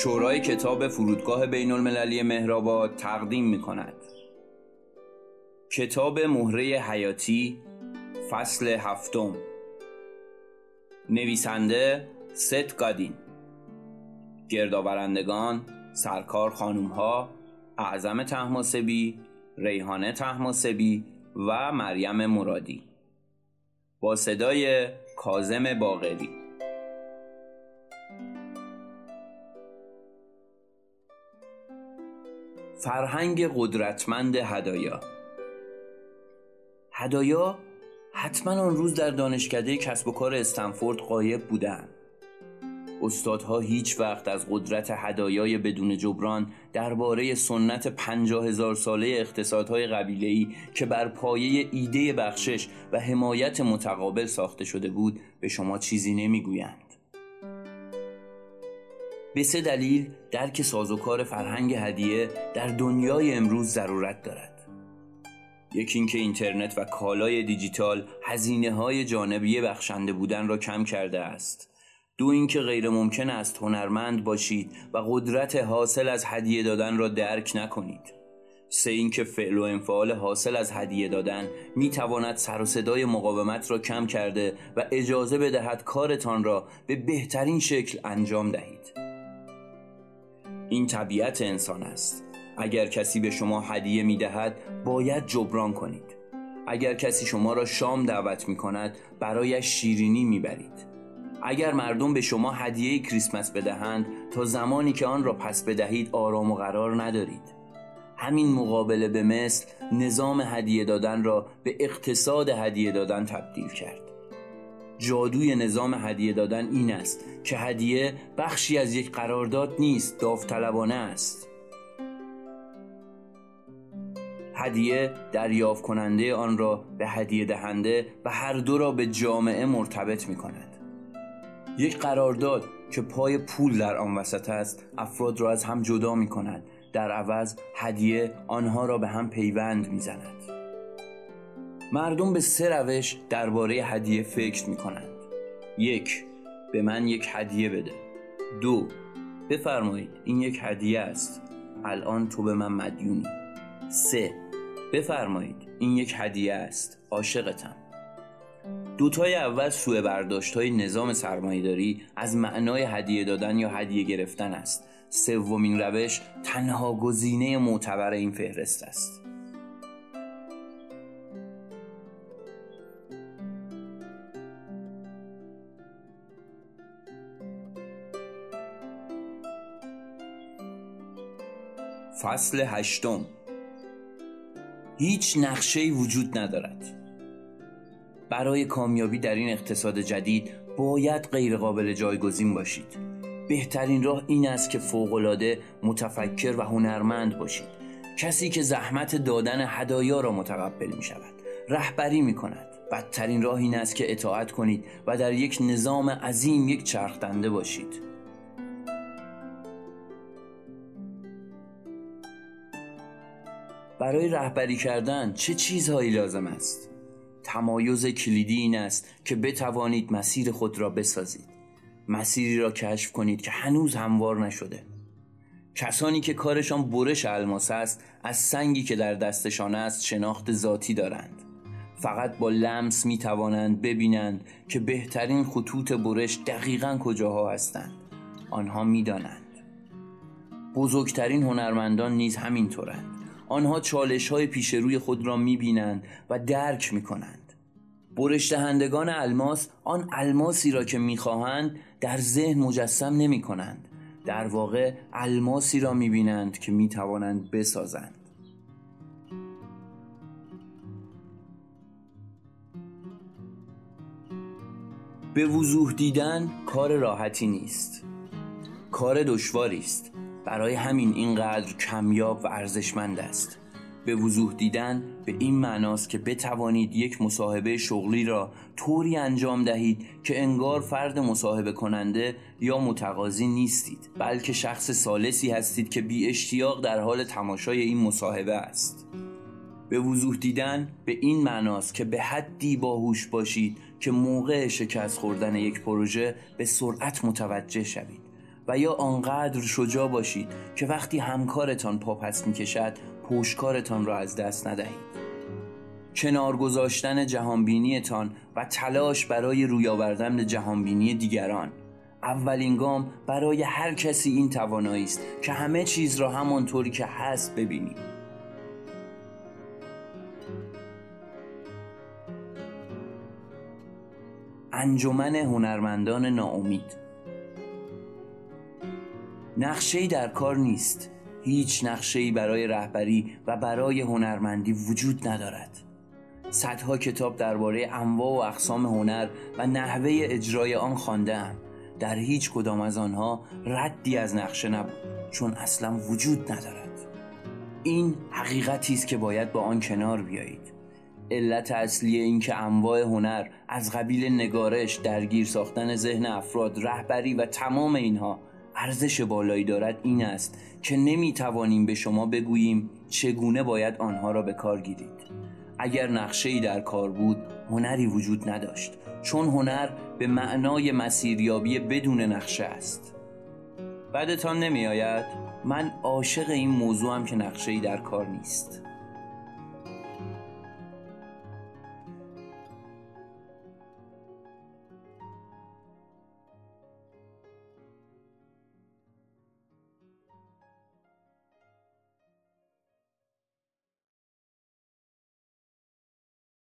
شورای کتاب فرودگاه بین المللی مهرآباد تقدیم می کند کتاب مهره حیاتی فصل 7. نویسنده ست گادین. گردآورندگان سرکار خانوم‌ها اعظم طهماسبی، ریحانه طهماسبی و مریم مرادی، با صدای کاظم باقری. فرهنگ قدرتمند هدایا. هدایا حتما آن روز در دانشکده کسب و کار استنفورد غایب بودند. استادها هیچ وقت از قدرت هدایای بدون جبران درباره سنت 50,000 ساله اقتصادهای قبیله‌ای که بر پایه ایده بخشش و حمایت متقابل ساخته شده بود به شما چیزی نمیگویند. به 3 دلیل درک سازوکار فرهنگ هدیه در دنیای امروز ضرورت دارد. یکی اینکه اینترنت و کالای دیجیتال هزینه‌های جانبی بخشنده بودن را کم کرده است. 2 اینکه غیر ممکن است هنرمند باشید و قدرت حاصل از هدیه دادن را درک نکنید. 3 اینکه فعل و انفعال حاصل از هدیه دادن می تواند سر و صدای مقاومت را کم کرده و اجازه بدهد کارتان را به بهترین شکل انجام دهید. این طبیعت انسان است. اگر کسی به شما هدیه می دهد باید جبران کنید. اگر کسی شما را شام دعوت می کند برایش شیرینی می برید. اگر مردم به شما هدیه کریسمس بدهند تا زمانی که آن را پس بدهید آرام و قرار ندارید. همین مقابله به مثل نظام هدیه دادن را به اقتصاد هدیه دادن تبدیل کرد. جادوی نظام هدیه دادن این است که هدیه بخشی از یک قرارداد نیست، داوطلبانه است. هدیه دریافت کننده آن را به هدیه دهنده و هر دو را به جامعه مرتبط می کند. یک قرارداد که پای پول در آن وسط است افراد را از هم جدا می کند. در عوض هدیه آنها را به هم پیوند می زند. مردم به 3 روش درباره هدیه فکر می کنند. 1. به من یک هدیه بده. 2. بفرمایید این یک هدیه است، الان تو به من مدیونی. 3. بفرمایید این یک هدیه است، عاشقتم. 2 تای اول سوء برداشت‌های نظام سرمایه‌داری از معنای هدیه دادن یا هدیه گرفتن است. 3مین روش تنها گزینه معتبر این فهرست است. فصل 8. هیچ نقشه‌ای وجود ندارد. برای کامیابی در این اقتصاد جدید باید غیر قابل جایگزین باشید. بهترین راه این است که فوق‌العاده متفکر و هنرمند باشید. کسی که زحمت دادن هدایا را متقبل می شود، رهبری می کند. بدترین راه این است که اطاعت کنید و در یک نظام عظیم یک چرخدنده باشید. برای رهبری کردن چه چیزهایی لازم است؟ تمایز کلیدی این است که بتوانید مسیر خود را بسازید. مسیری را کشف کنید که هنوز هموار نشده. کسانی که کارشان برش الماس است از سنگی که در دستشان است شناخت ذاتی دارند. فقط با لمس می توانند ببینند که بهترین خطوط برش دقیقاً کجاها هستند. آنها می دانند. بزرگترین هنرمندان نیز همینطورند. آنها چالش‌های پیش روی خود را می‌بینند و درک می‌کنند. برش دهندگان الماس آن الماسی را که می‌خواهند در ذهن مجسم نمی‌کنند. در واقع الماسی را می‌بینند که می‌توانند بسازند. به وضوح دیدن کار راحتی نیست. کار دشواری است. برای همین اینقدر کمیاب و ارزشمند است. به وضوح دیدن به این معناست که بتوانید یک مصاحبه شغلی را طوری انجام دهید که انگار فرد مصاحبه کننده یا متقاضی نیستید، بلکه شخص ثالثی هستید که بی اشتیاق در حال تماشای این مصاحبه است. به وضوح دیدن به این معناست که به حدی باهوش باشید که موقع شکست خوردن یک پروژه به سرعت متوجه شوید و یا آنقدر شجاع باشید که وقتی همکارتان پاپس میکشد پشتکارتان را از دست ندهید. کنار گذاشتن جهانبینیتان و تلاش برای روی آوردن جهانبینی دیگران. اولین گام برای هر کسی این توانایی است که همه چیز را همانطوری که هست ببینیم. انجمن هنرمندان ناامید. نقشه‌ای در کار نیست. هیچ نقشه‌ای برای رهبری و برای هنرمندی وجود ندارد. صدها کتاب درباره انواع و اقسام هنر و نحوه اجرای آن خوانده‌ام. در هیچ کدام از آنها ردی از نقشه نبود، چون اصلا وجود ندارد. این حقیقتی است که باید با آن کنار بیایید. علت اصلی این که انواع هنر از قبیل نگارش، درگیر ساختن ذهن افراد، رهبری و تمام اینها ارزش بالایی دارد این است که نمیتوانیم به شما بگوییم چگونه باید آنها را به کار گیرید. اگر نقشه‌ای در کار بود، هنری وجود نداشت، چون هنر به معنای مسیریابی بدون نقشه است. بعدتان نمی آید؟ من عاشق این موضوعم که نقشه‌ای در کار نیست.